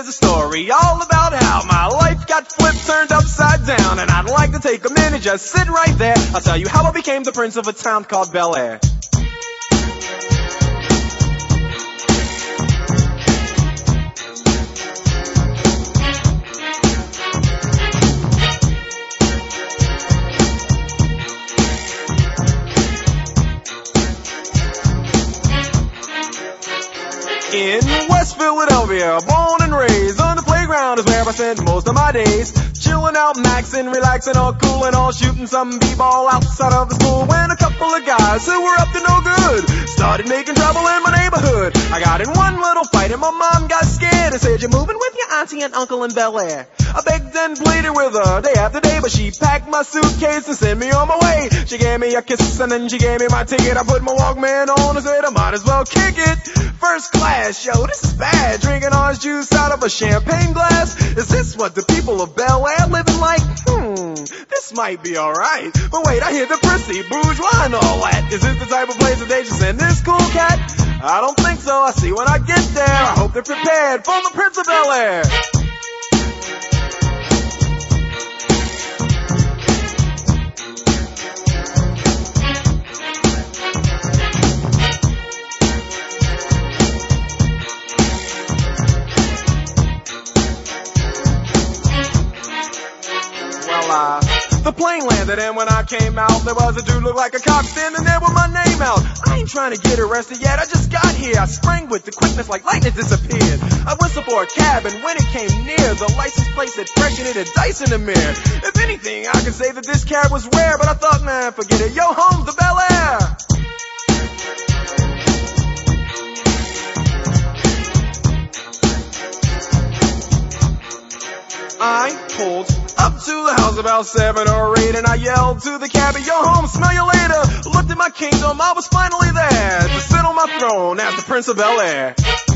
is a story all about how my life got flipped, turned upside down, and I'd like to take a minute, just sit right there. I'll tell you how I became the prince of a town called Bel Air. In West Philadelphia, born and raised, on the playground is where I spent most of my days. Chilling out, maxing, relaxing, all cool and all, shooting some b-ball outside of the school. When a couple of guys who were up to no good started making trouble in my neighborhood. I got in one little fight and my mom got scared and said, "You're moving with your auntie and uncle in Bel Air." I begged and pleaded with her day after day, but she packed my suitcase and sent me on my way. She gave me a kiss and then she gave me my ticket. I put my Walkman on and said I might as well kick it. First class, yo, this is bad. Drinking orange juice out of a champagne glass. Is this what the people of Bel Air living like? This might be alright. But wait, I hear the prissy, bourgeois and all that. Is this the type of place that they should send this cool cat? I don't think so. I see when I get there. I hope they're prepared for the Prince of Bel Air. The plane landed and when I came out, there was a dude looked like a cop standing there with my name out. I ain't trying to get arrested yet, I just got here. I sprang with the quickness like lightning disappeared. I whistled for a cab and when it came near, the license plate said fresh and it had dice in the mirror. If anything, I could say that this cab was rare, but I thought, man, forget it. Yo, home's the Bel Air. I pulled up to the house about 7 or 8 and I yelled to the cabbie, "Yo home, smell you later." Looked at my kingdom, I was finally there to sit on my throne as the Prince of Bel Air.